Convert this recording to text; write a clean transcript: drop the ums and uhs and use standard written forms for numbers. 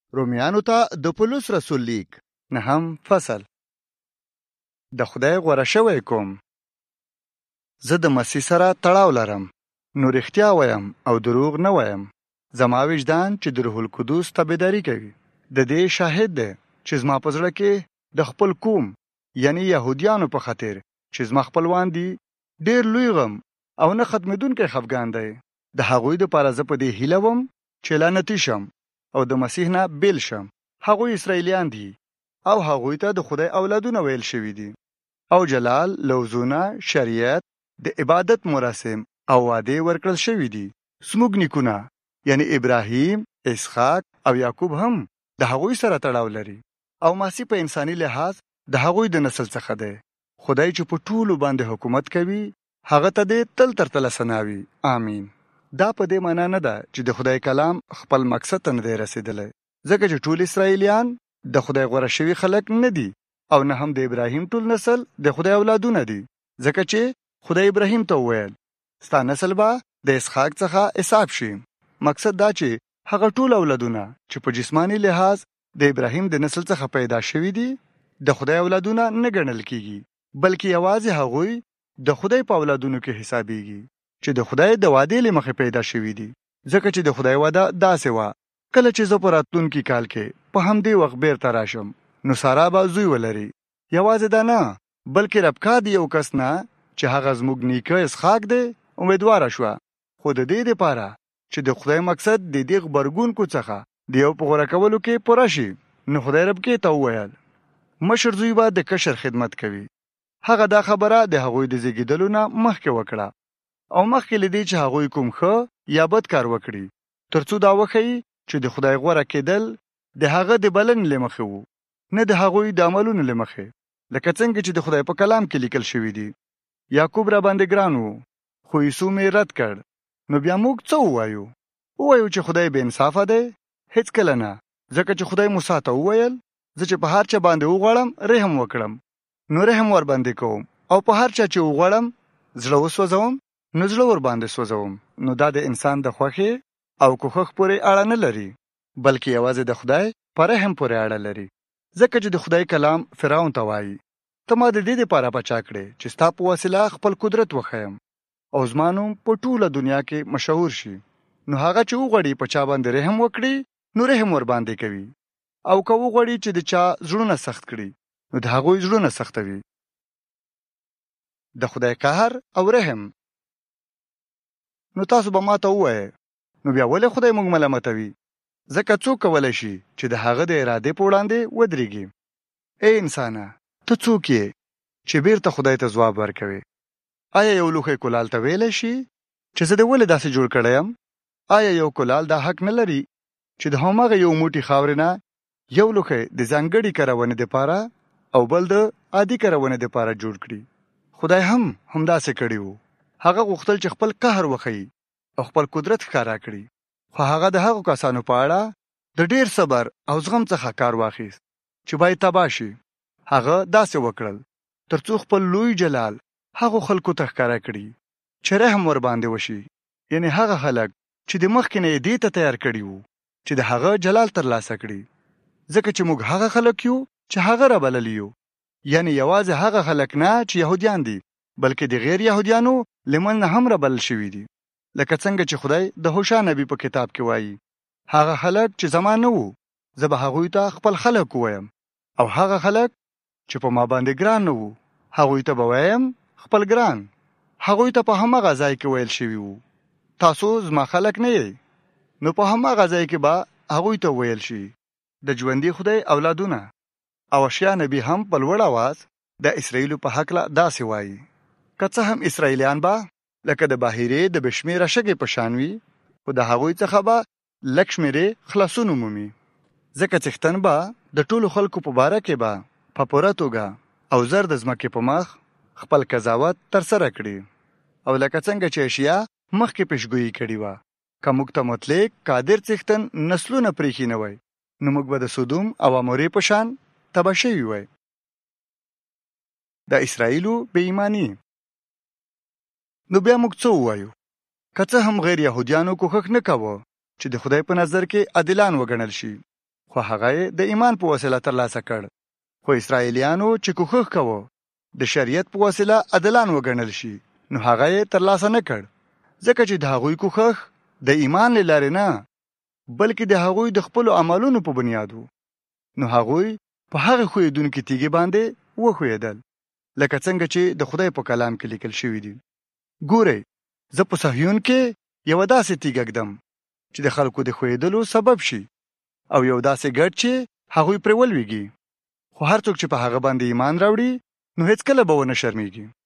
رومیانو ته د پولس رسول لیک 9 فصل. د خدای غوره شوی کوم. زه د مسیح سره تړاو لرم، نو رښتیا وایم او دروغ نه وایم. زما وجدان چې د روح القدس تابعداري کوي د دې شاهد دی چې زما په زړه کې د خپل قوم یعنی يهوديانو په خاطر چې زما خپلوان دي ډېر لوی غم او نه ختمېدونکی خفګان دی. د هغوی دپاره زه په دې هیله وم چې لعنتي شم او د مسیح نه بیل شم. هغوی اسرائیلیان دي او هغوی ته د خدای اولادونه ویل شوي دي او جلال، لوزونه، شریعت، د عبادت مراسم او وعدې ورکړل شوي دي. زموږ نیکونه یعنی ابراهیم، اسحاق او یعقوب هم د هغوی سره تړاو لري او مسیح په انساني لحاظ د هغوی د نسل څخه دی. خدای چې په ټولو باندې حکومت کوي هغه ته دې تل تر تله ثناوي. آمین. دا په دې معنا نه ده چې د خدای کلام خپل مقصد ته نه دی رسېدلی، ځکه چې ټول اسرائیلیان د خدای غوره شوي خلک نه دي او نه هم د ابراهیم ټول نسل د خدای اولادونه دي، ځکه چې خدای ابراهیم ته وویل ستا نسل به د اسحاق څخه حساب شي. مقصد دا چې هغه ټول اولادونه چې په جسمانی لحاظ د ابراهیم د نسل څخه پیدا شوي دي د خدای اولادونه نه ګڼل کیږي، بلکې یوازې هغوی د خدای په اولادونو کې حسابېږي چې د خدای د وعدې له مخې پیدا شوي دي. ځکه چې د خدای وعده داسې وه کله چې زه په راتلونکي کال کې په همدې وخت بیرته راشم نو سارا به زوی ولري. یوازې دا نه بلکې ربکا د یو کس نه چې هغه زموږ نیکه اسحاق دی امیدواره شوه، خو د دې دپاره چې د خدای مقصد د دې غبرګونکو څخه د یو په غوره کولو کې پوره شي. نو خدای ربکې ته وویل مشر زوی به د کشر خدمت کوي. هغه دا خبره د هغوی د زیږېدلو نه مخکې وکړه او مخکې له دې چې هغوی کوم ښه یا بد کار وکړي تر څو دا وښیي چې د خدای غوره کېدل د هغه د بلنې له مخې وو، نه د هغوی د عملونو له مخې، لکه څنګه چې د خدای په کلام کې لیکل شوي دي. یعقوب را باندې ګران وو خو عیسو مې رد کړ. نو بیا موږ څه ووایو چې خدای بې انصافه دی؟ هیڅ کله نه، ځکه چې خدای موسی ته وویل زه چې په هر چا باندې وغواړم رحم وکړم نو رحم ور باندې کوم او په هر چا چې وغواړم زړه وسوځوم نو زړه ور باندې سوځوم. نو دا د انسان د خوښې او کوښښ پورې اړه نه لري، بلکې یوازې د خدای په رحم پورې اړه لري. ځکه چې د خدای کلام فرعون ته وایي ته ما د دې دپاره بچا کړې چې ستا په وسیله خپل قدرت وښیم او زما نوم په ټوله دنیا کې مشهور شي. نو هغه چې وغواړي په چا باندې رحم وکړي نو رحم ور باندې کوي، او که وغواړي چې د چا زړونه سخت کړي نو د هغوی زړونه سختوي. د خدای قهر او رحم. نو تاسو به ما ته ووایئ نو بیا ولې خدای موږ ملامتوي؟ ځکه څوک کولی شي چې د هغه د ارادې په وړاندې ودرېږي؟ ای انسانه ته څوک یې چې بیرته خدای ته ځواب ورکوي؟ آیا یو لوښی کلال ته ویلی شي چې زه دې ولې داسې جوړ کړی یم؟ آیا یو کلال دا حق نه لري چې د هماغه یو موټي خاورې نه یو لوښی د ځانګړي کارونې دپاره او بل د عادي کارونې دپاره جوړ کړي؟ خدای هم همداسې کړي وو. هغه غوښتل چې خپل قهر وښیي او خپل قدرت ښکاره کړي، خو هغه د هغو کسانو په اړه د ډېر صبر او زغم څخه کار واخیست چې باید تباه شي. هغه داسې وکړل تر څو خپل لوی جلال هغو خلکو ته ښکاره کړي چې رحم ور باندې وشي، یعنی هغه خلک چې د مخکې نه یې دې ته تیار کړي وو چې د هغه جلال ترلاسه کړي. ځکه چې موږ هغه خلک یو چې هغه رابللی یو، یعنی یوازې هغه خلک نه چې یهودیان دي بلکې د غیر یهودیانو لمن نه هم رابلل شوي دي. لکه څنګه چې خدای د هوشع نبی په کتاب کې وایي هغه خلک چې زما نه وو زه به هغوی ته خپل خلک ووایم، او هغه خلک چې په ما باندې ګران نه وو هغوی ته به وایم خپل ګران. هغوی ته په هماغه ځای کې ویل شوي وو تاسو زما خلک نه یې، نو په هماغه ځای کې به هغوی ته ویل شي د ژوندي خدای اولادونه. او اشعیا نبی هم په لوړ اواز د اسرائیلو په هکله داسې وایي که څه هم اسرائیلیان به لکه د بحیرې د بشمیره شګې په شان وي، خو د هغوی څخه به لږ شمېرې خلاصون ومومي. ځکه څښتن به د ټولو خلکو په باره کې به په پوره توګه او زر د ځمکې په مخ خپل قضاوت ترسره کړي. او لکه څنګه چې اشعیا مخکې پیشګویي کړې وه که موږ ته مطلق قادر څښتن نسلونه پرېښي نه وی نو موږ به د سودوم او عمورې په شان تباه شوي وی. د اسرائیلو بې ایماني. نو بیا موږ څه ووایو؟ که څه هم غیر یهودیانو کوښښ نه کوه چې د خدای په نظر کې عادلان وګڼل شي، خو خو هغه یې د ایمان په وسیله ترلاسه کړ. خو اسرائیلیانو چې کوښښ کوو د شریعت په وسیله عدلان وګڼل شي نو هغه یې ترلاسه نه کړ، ځکه چې د هغوی کوښښ د ایمان له لارې نه بلکې د هغوی د خپلو عملونو په بنیاد وو. نو هغوی په هغه ښویېدونکي تیږې باندې وښویېدل لکه څنګه چې د خدای په کلام کې لیکل شوي دي. ګورئ، زه په صهیون کې یوه داسې تیږه ږدم چې د خلکو د ښویېدلو سبب شي او یو داسې ګډ چې هغوی پرې ولویږي. خو هر څوک چې په هغه باندې ایمان راوړي نو هیڅکله به ونه شرمېږي.